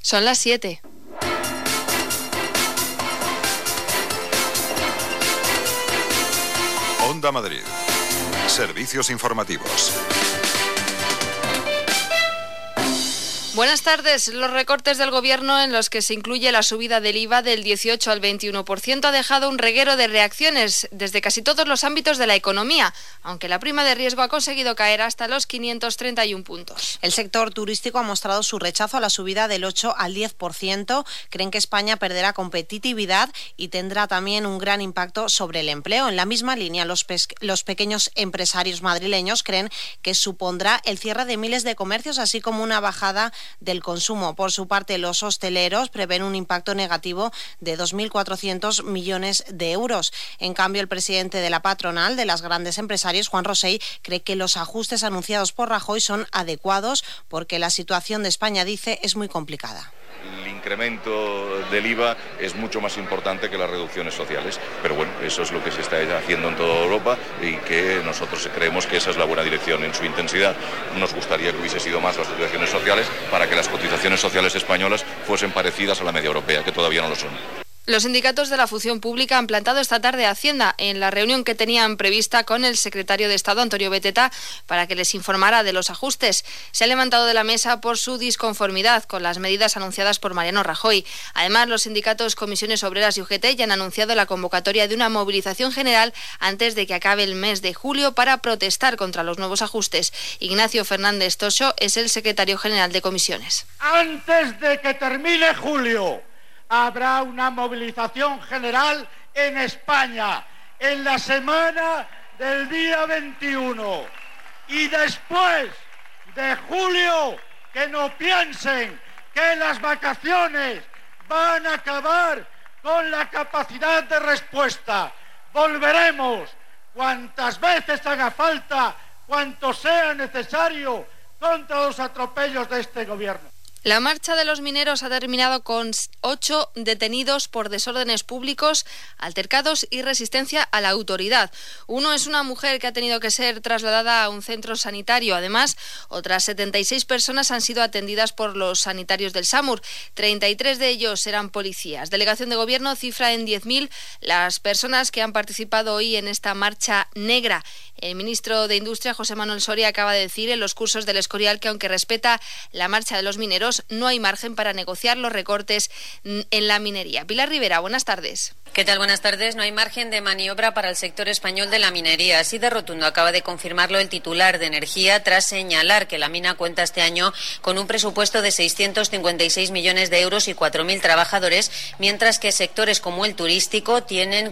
Son las 7. Onda Madrid. Servicios informativos. Buenas tardes. Los recortes del Gobierno, en los que se incluye la subida del IVA del 18 al 21%, ha dejado un reguero de reacciones desde casi todos los ámbitos de la economía, aunque la prima de riesgo ha conseguido caer hasta los 531 puntos. El sector turístico ha mostrado su rechazo a la subida del 8 al 10%. Creen que España perderá competitividad y tendrá también un gran impacto sobre el empleo. En la misma línea, los pequeños empresarios madrileños creen que supondrá el cierre de miles de comercios, así como una bajada del consumo. Por su parte, los hosteleros prevén un impacto negativo de 2.400 millones de euros. En cambio, el presidente de la patronal de las grandes empresarios, Juan Rosell, cree que los ajustes anunciados por Rajoy son adecuados porque la situación de España, dice, es muy complicada. El incremento del IVA es mucho más importante que las reducciones sociales, pero bueno, eso es lo que se está haciendo en toda Europa y que nosotros creemos que esa es la buena dirección. En su intensidad nos gustaría que hubiese sido más las reducciones sociales para que las cotizaciones sociales españolas fuesen parecidas a la media europea, que todavía no lo son. Los sindicatos de la función pública han plantado esta tarde a Hacienda en la reunión que tenían prevista con el secretario de Estado, Antonio Beteta, para que les informara de los ajustes. Se han levantado de la mesa por su disconformidad con las medidas anunciadas por Mariano Rajoy. Además, los sindicatos Comisiones Obreras y UGT ya han anunciado la convocatoria de una movilización general antes de que acabe el mes de julio para protestar contra los nuevos ajustes. Ignacio Fernández Toso es el secretario general de Comisiones. Antes de que termine julio, habrá una movilización general en España en la semana del día 21. Y después de julio, que no piensen que las vacaciones van a acabar con la capacidad de respuesta. Volveremos cuantas veces haga falta, cuanto sea necesario, contra los atropellos de este gobierno. La marcha de los mineros ha terminado con 8 detenidos por desórdenes públicos, altercados y resistencia a la autoridad. Uno es una mujer que ha tenido que ser trasladada a un centro sanitario. Además, otras 76 personas han sido atendidas por los sanitarios del SAMUR. 33 de ellos eran policías. Delegación de Gobierno cifra en 10.000 las personas que han participado hoy en esta marcha negra. El ministro de Industria, José Manuel Soria, acaba de decir en los cursos del Escorial que, aunque respeta la marcha de los mineros, no hay margen para negociar los recortes en la minería. Pilar Rivera, buenas tardes. ¿Qué tal? Buenas tardes. No hay margen de maniobra para el sector español de la minería. Así de rotundo acaba de confirmarlo el titular de Energía tras señalar que la mina cuenta este año con un presupuesto de 656 millones de euros y 4.000 trabajadores, mientras que sectores como el turístico tienen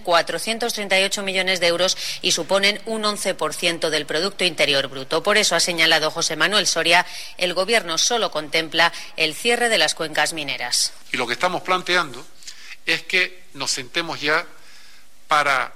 438 millones de euros y suponen un 11% del Producto Interior Bruto. Por eso, ha señalado José Manuel Soria, el Gobierno solo contempla el cierre de las cuencas mineras. Y lo que estamos planteando es que nos sentemos ya para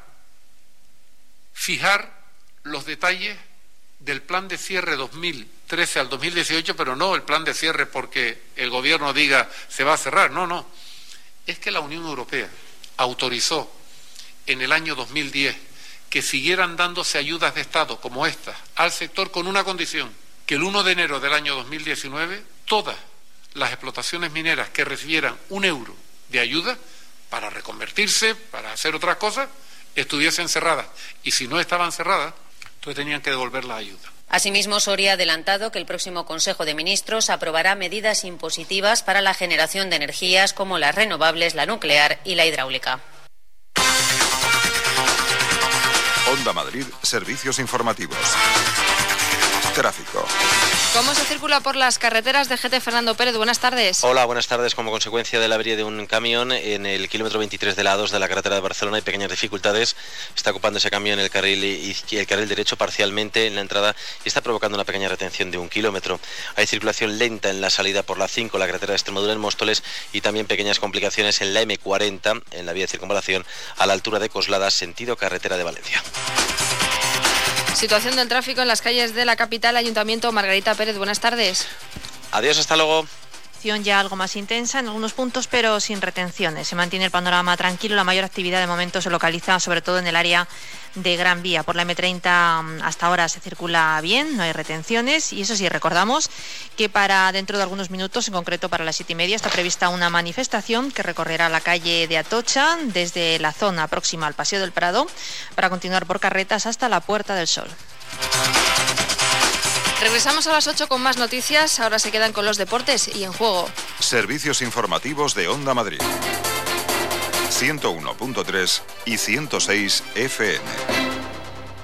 fijar los detalles del plan de cierre 2013 al 2018, pero no el plan de cierre porque el Gobierno diga se va a cerrar, no. Es que la Unión Europea autorizó en el año 2010 que siguieran dándose ayudas de Estado como estas al sector con una condición, que el 1 de enero del año 2019 todas las explotaciones mineras que recibieran €1 de ayuda para reconvertirse, para hacer otras cosas, estuviesen cerradas. Y si no estaban cerradas, entonces tenían que devolver la ayuda. Asimismo, Soria ha adelantado que el próximo Consejo de Ministros aprobará medidas impositivas para la generación de energías como las renovables, la nuclear y la hidráulica. Onda Madrid, servicios informativos. Tráfico. ¿Cómo se circula por las carreteras de GT? Fernando Pérez, buenas tardes. Hola, buenas tardes. Como consecuencia de la avería de un camión en el kilómetro 23 de la A2 de la carretera de Barcelona hay pequeñas dificultades. Está ocupando ese camión el carril derecho parcialmente en la entrada y está provocando una pequeña retención de 1 kilómetro. Hay circulación lenta en la salida por la 5, la carretera de Extremadura en Móstoles, y también pequeñas complicaciones en la M40, en la vía de circunvalación, a la altura de Coslada, sentido carretera de Valencia. Situación del tráfico en las calles de la capital. Ayuntamiento, Margarita Pérez, buenas tardes. Adiós, hasta luego. circulación ya algo más intensa en algunos puntos, pero sin retenciones. Se mantiene el panorama tranquilo. La mayor actividad de momento se localiza sobre todo en el área de Gran Vía. Por la M30 hasta ahora se circula bien, no hay retenciones, y eso sí, recordamos que para dentro de algunos minutos, en concreto para las 7:30, está prevista una manifestación que recorrerá la calle de Atocha desde la zona próxima al Paseo del Prado para continuar por Carretas hasta la Puerta del Sol. Regresamos a las 8 con más noticias. Ahora se quedan con los deportes y En Juego. Servicios informativos de Onda Madrid. 101.3 y 106 FM.